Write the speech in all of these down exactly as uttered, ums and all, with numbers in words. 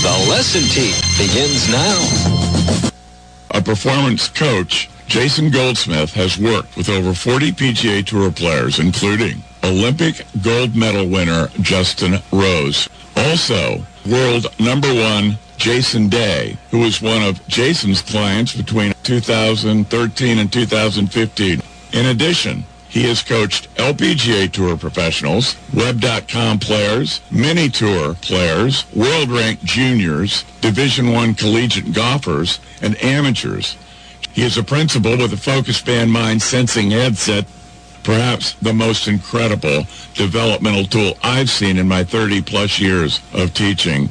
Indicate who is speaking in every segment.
Speaker 1: The Lesson Team begins now.
Speaker 2: A performance coach, Jason Goldsmith, has worked with over forty P G A Tour players, including Olympic gold medal winner Justin Rose. Also, world number one Jason Day, who was one of Jason's clients between two thousand thirteen and two thousand fifteen. In addition, he has coached L P G A Tour professionals, Web dot com players, Mini Tour players, world-ranked juniors, Division I collegiate golfers, and amateurs. He is a principal with a Focus Band Mind Sensing headset, perhaps the most incredible developmental tool I've seen in my thirty-plus years of teaching.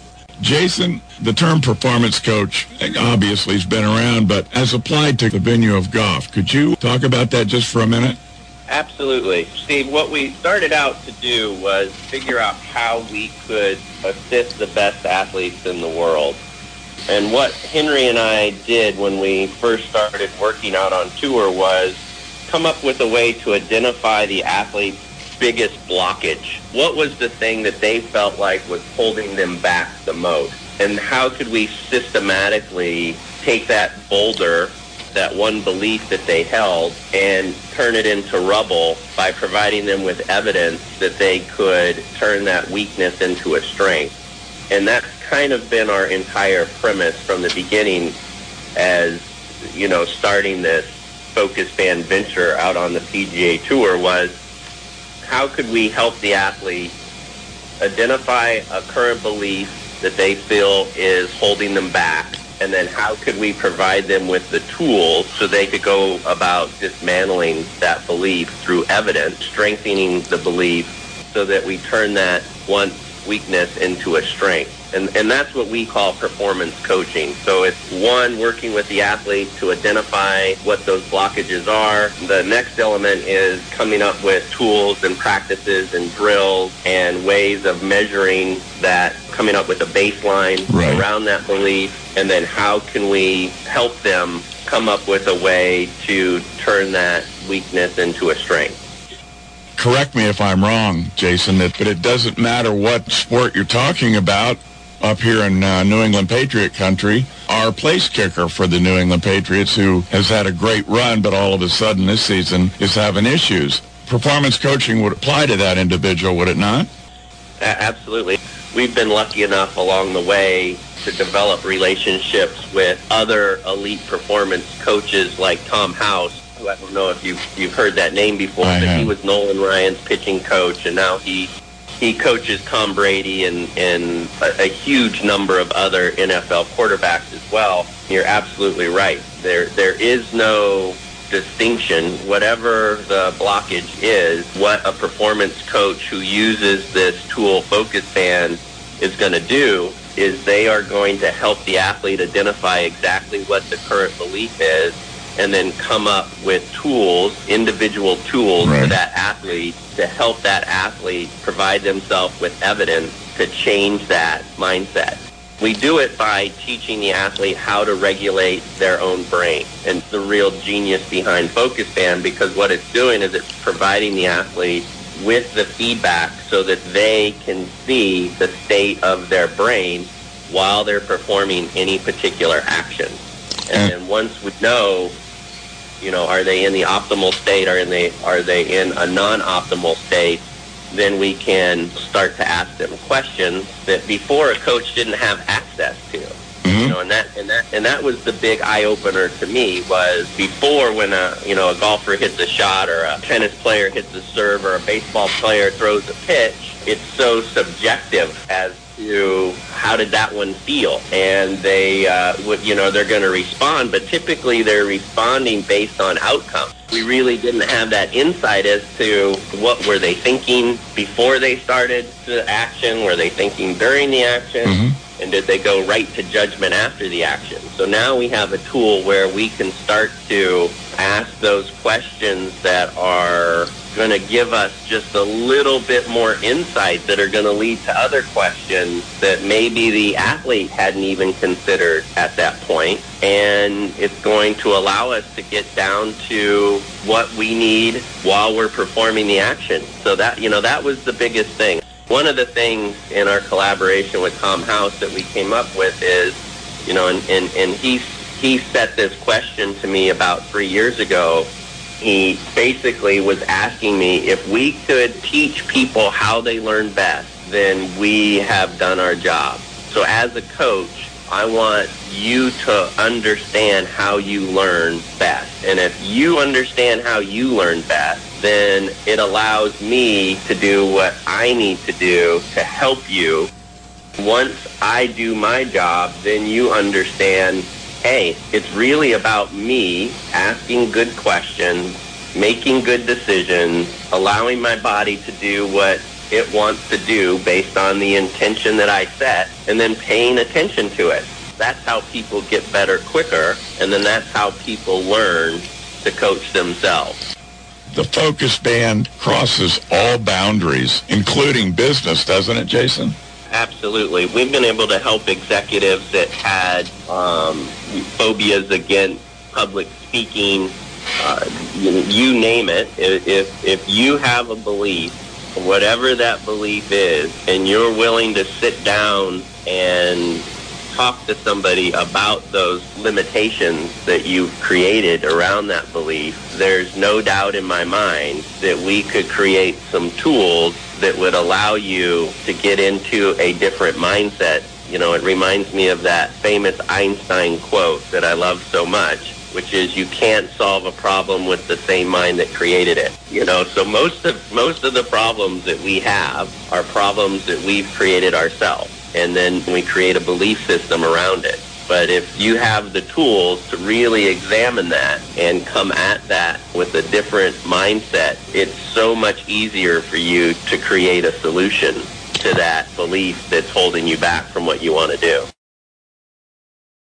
Speaker 2: Jason, the term performance coach obviously has been around, but as applied to the venue of golf, could you talk about that just for a minute?
Speaker 3: Absolutely. Steve, what we started out to do was figure out how we could assist the best athletes in the world. And what Henry and I did when we first started working out on tour was come up with a way to identify the athlete's biggest blockage. What was the thing that they felt like was holding them back the most? And how could we systematically take that boulder, that one belief that they held, and turn it into rubble by providing them with evidence that they could turn that weakness into a strength? And that's kind of been our entire premise from the beginning as, you know, starting this Focus Band venture out on the P G A Tour was, how could we help the athlete identify a current belief that they feel is holding them back, and then how could we provide them with the tools so they could go about dismantling that belief through evidence, strengthening the belief so that we turn that one weakness into a strength. And, and that's what we call performance coaching. So it's, one, working with the athlete to identify what those blockages are. The next element is coming up with tools and practices and drills and ways of measuring that, coming up with a baseline
Speaker 2: right
Speaker 3: around that belief. And then how can we help them come up with a way to turn that weakness into a strength?
Speaker 2: Correct me if I'm wrong, Jason, but it doesn't matter what sport you're talking about. Up here in uh, New England Patriot country, our place kicker for the New England Patriots, who has had a great run, but all of a sudden this season is having issues. Performance coaching would apply to that individual, would it not?
Speaker 3: Absolutely. We've been lucky enough along the way to develop relationships with other elite performance coaches like Tom House, who I don't know if you've, you've heard that name before,
Speaker 2: I
Speaker 3: but
Speaker 2: have.
Speaker 3: He was Nolan Ryan's pitching coach, and now he He coaches Tom Brady and, and a, a huge number of other N F L quarterbacks as well. You're absolutely right. There, there is no distinction. Whatever the blockage is, what a performance coach who uses this tool, Focus Band, is going to do is they are going to help the athlete identify exactly what the current belief is, and then come up with tools, individual tools
Speaker 2: right.
Speaker 3: for that athlete to help that athlete provide themselves with evidence to change that mindset. We do it by teaching the athlete how to regulate their own brain. And the real genius behind Focus Band, because what it's doing is it's providing the athlete with the feedback so that they can see the state of their brain while they're performing any particular action. And then once we know, you know, are they in the optimal state, or are they, are they in a non-optimal state, then we can start to ask them questions that before a coach didn't have access to.
Speaker 2: Mm-hmm.
Speaker 3: You know, and that and that and that was the big eye opener to me. Was before, when a you know a golfer hits a shot, or a tennis player hits a serve, or a baseball player throws a pitch, it's so subjective as to how did that one feel, and they uh, would you know they're going to respond, but typically they're responding based on outcome. We really didn't have that insight as to what were they thinking before they started the action, were they thinking during the action, mm-hmm. and did they go right to judgment after the action. So now we have a tool where we can start to ask those questions that are going to give us just a little bit more insight that are going to lead to other questions that maybe the athlete hadn't even considered at that point. And it's going to allow us to get down to what we need while we're performing the action. So that, you know, that was the biggest thing. One of the things in our collaboration with Tom House that we came up with is, you know, and, and, and he, he set this question to me about three years ago. He basically was asking me if we could teach people how they learn best, then we have done our job. So as a coach, I want you to understand how you learn best. And if you understand how you learn best, then it allows me to do what I need to do to help you. Once I do my job, then you understand, hey, it's really about me asking good questions, making good decisions, allowing my body to do what it wants to do based on the intention that I set, and then paying attention to it. That's how people get better quicker, and then that's how people learn to coach themselves.
Speaker 2: The Focus Band crosses all boundaries, including business, doesn't it, Jason?
Speaker 3: Absolutely. We've been able to help executives that had um, phobias against public speaking, uh, you, you name it. If, if you have a belief, whatever that belief is, and you're willing to sit down and talk to somebody about those limitations that you've created around that belief, there's no doubt in my mind that we could create some tools that would allow you to get into a different mindset. You know, it reminds me of that famous Einstein quote that I love so much, which is, you can't solve a problem with the same mind that created it. You know, so most of most of the problems that we have are problems that we've created ourselves, and then we create a belief system around it. But if you have the tools to really examine that and come at that with a different mindset, it's so much easier for you to create a solution to that belief that's holding you back from what you want to do.